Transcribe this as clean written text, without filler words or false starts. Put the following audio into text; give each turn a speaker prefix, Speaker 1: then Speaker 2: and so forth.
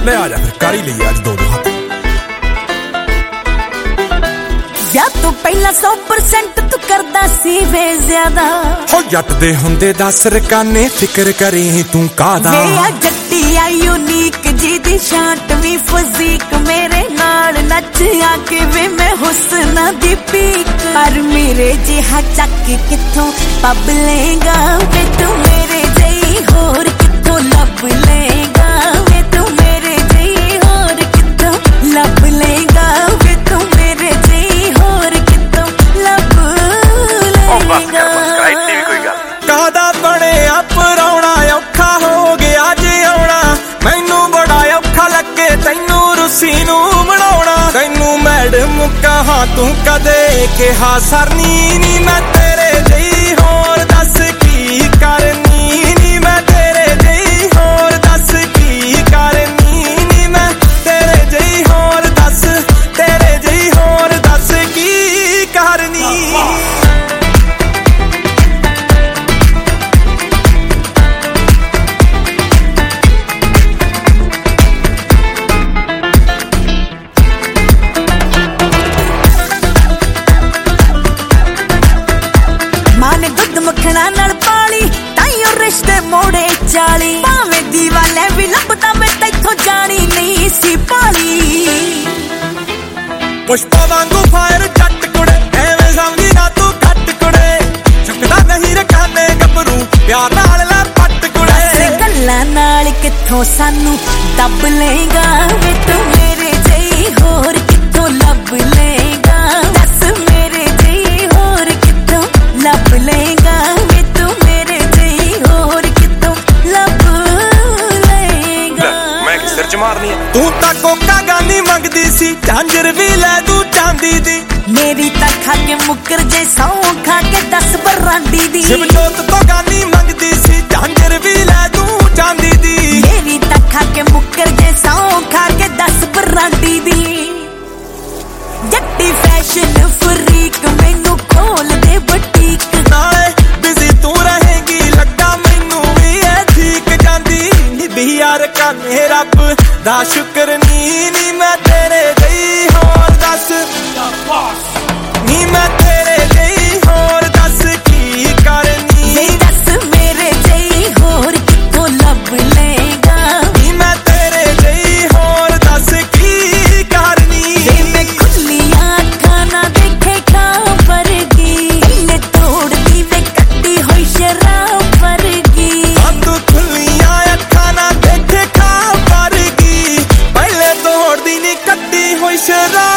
Speaker 1: ले आ जा फिर कर ही लिए आज दो हाथ।
Speaker 2: ਵਿਆਹ ਤੋਂ ਪਹਿਲਾਂ 100% ਤੂੰ ਕਰਦਾ ਸੀ ਵੇ ਜ਼ਿਆਦਾ
Speaker 1: ਹੋ ਜੱਟ ਦੇ ਹੁੰਦੇ 10 ਰਕਾਨੇ ਫਿਕਰ ਕਰੀ ਤੂੰ ਕਾਦਾ
Speaker 2: ਵੇ ਆ ਜੱਟੀ ਆ ਯੂਨੀਕ ਜੀ ਦੀ ਸ਼ਾਟ ਵੀ ਫਿਜ਼ੀਕ ਮੇਰੇ ਨਾਲ ਨੱਚ ਆ ਕੇ ਵੇ ਮੈਂ ਹੁਸਨ ਦੀ ਪੀਕ ਪਰ ਮੇਰੇ ਜਿਹਾ ਚੱਕ ਕਿੱਥੋਂ ਪੱਬ ਲੇਗਾ ਵੇ ਤੂੰ ਮੇਰੇ ਜਿਹੀ ਹੋਰ ਕਿੱਥੋਂ ਲੱਭ ਲੇਗਾ ਵੇ ਤੂੰ ਮੇਰੇ ਜਿਹੀ ਹੋਰ ਕਿੱਥੋਂ ਲੱਭ ਲੇਗਾ ਵੇ ਤੂੰ ਮੇਰੇ ਜਿਹੀ ਹੋਰ ਕਿੱਥੋਂ ਲੱਭ ਲੇਗਾ
Speaker 1: ਕਾਦਾ ਬਣਿਆ ਪਰਾਉਣਾ ਔਖਾ ਹੋ ਗਿਆ ਜੇ ਆਉਣਾ ਮੈਨੂੰ ਬੜਾ ਔਖਾ ਲੱਗੇ ਤੈਨੂੰ ਰੁੱਸੀ ਨੂੰ ਬਣਾਉਣਾ ਤੈਨੂੰ ਮੈਡਮ ਕਹਾਂ ਤੂੰ ਕਦੇ ਕਿਹਾ ਸਰਨੀ ਨੀ ਮੈਂ ਤੇਰੇ ਜਿਹੀ ਹੋਰ ਦੱਸ ਕੀ ਕਰਨੀ ਨੀ ਮੈਂ ਤੇਰੇ ਜਿਹੀ ਹੋਰ ਦੱਸ ਕੀ ਕਰਨੀ ਨੀ ਮੈਂ ਤੇਰੇ ਜਿਹੀ ਹੋਰ ਦੱਸ ਤੇਰੇ ਜਿਹੀ ਹੋਰ ਦੱਸ ਕੀ ਕਰਨੀ
Speaker 2: ਮੱਖਣਾ ਨਾਲ ਪਾਲੀ ਤਾਈਓ ਰਿਸ਼ਤੇ ਮੋੜੇ 40 ਭਾਵੇਂ ਦੀਵਾਲੇ ਵੀ ਲੱਭਦਾ ਮੈਂ ਤੈਥੋਂ ਜਾਣੀ ਨਹੀਂ ਸੀ ਪਾਲੀ
Speaker 1: ਪੁਸ਼ਪਾ ਵਾਂਗੂ ਫਾਇਰ ਜੱਟ ਕੁੜੇ ਐਵੇਂ ਸਮਝੀ ਨਾ ਤੂੰ ਘੱਟ ਕੁੜੇ ਚੁੱਕਦਾ ਨਹੀਂ ਰਕਾਨੇ ਗੱਭਰੂ ਪਿਆਰ ਨਾਲ ਲੈ ਪੱਟ ਕੁੜੇ
Speaker 2: ਗੱਲਾਂ ਨਾਲ ਕਿੱਥੋਂ ਸਾਨੂੰ ਦੱਬ ਲੇਗਾ ਵੇ ਤੂੰ ਮੇਰੇ ਜਿਹੀ ਹੋਰ ਕਿੱਥੋਂ ਲੱਭ ਲੇਗਾ ਦੱਸ ਮੇਰੇ ਜਿਹੀ ਹੋਰ ਕਿੱਥੋਂ ਲੱਭ ਲੇਗਾ
Speaker 1: ਤੂੰ ਤਾਂ ਕੋਕਾ ਗਾਨੀ ਮੰਗਦੀ ਸੀ ਝਾਂਜਰ ਵੀ ਲੈ ਤੂੰ ਚਾਂਦੀ ਦੀ
Speaker 2: ਮੇਰੀ ਤਾਂ ਖਾ ਕੇ ਮੁੱਕਰ ਜੇ ਸੌਂ ਖਾ ਕੇ 10 ਬਰਾਂਡੀ ਦੀ
Speaker 1: ਸ਼ਿਵਜੋਤ ਤੋਂ ਗਾਨੀ ਮੰਗਦੀ ਸੀ ਝਾਂਜਰ ਵੀ ਲੈ ਤੂੰ ਚਾਂਦੀ ਦੀ
Speaker 2: ਮੇਰੀ ਤਾਂ ਖਾ ਕੇ ਮੁੱਕਰ ਜੇ ਸੌਂ ਖਾ ਕੇ 10 ਬਰਾਂਡੀ ਦੀ ਜੱਟੀ ਫੈਸ਼ਨ ਫਰੀਕ ਮੈਨੂੰ ਖੋਲ ਦੇ ਬੁਟੀਕ
Speaker 1: ਨਾਲੇ ਬਿਜ਼ੀ ਤੂੰ ਰਹੇਗੀ ਲੱਗਾ ਮੈਨੂੰ ਵੀ ਇਹ ਠੀਕ ਜਾਂਦੀ ਨਿਭੀ ਯਾਰ ਕਾਨੇ ਰੱਬ ਦਾ ਸ਼ੁਕਰ ਨੀ ਮੈਂ ਤੇਰੇ ਜਿਹੀ ਹੋਰ ਦੱਸ ਨੀ ਮੈਂ ਤੇਰੇ ਜਿਹੀ ਹੋਰ ਦੱਸ ਕੀ ਕਰਨੀ
Speaker 2: ਵੇ ਦੱਸ ਮੇਰੇ ਜਿਹੀ ਹੋਰ ਕਿੱਥੋਂ ਲੱਭ ਲੇਗਾ
Speaker 1: ਨੀ ਮੈਂ ਤੇਰੇ ਜਿਹੀ ਹੋਰ ਦੱਸ ਕੀ ਕਰਨੀ
Speaker 2: ਵੇ ਮੈਂ ਖੁੱਲੀਆਂ ਅੱਖਾਂ ਨਾ ਦੇਖੇ ਖਾਂ ਵਰਗੀ ਇਹਨੇ ਤੋੜਦੀ ਵੇ ਕੱਟੀ ਹੋਈ ਸ਼ਰਾਬ ਵਰਗੀ
Speaker 1: ਤੂੰ ਖੁੱਲੀਆਂ ਅੱਖਾਂ ਨਾ ਦੇਖੇ ਖਾਂ ਵਰਗੀ ਪਹਿਲੇ ਤੋੜਦੀ ਨੀ ਕੱਟੀ ਹੋਈ ਸ਼ਰਾਬ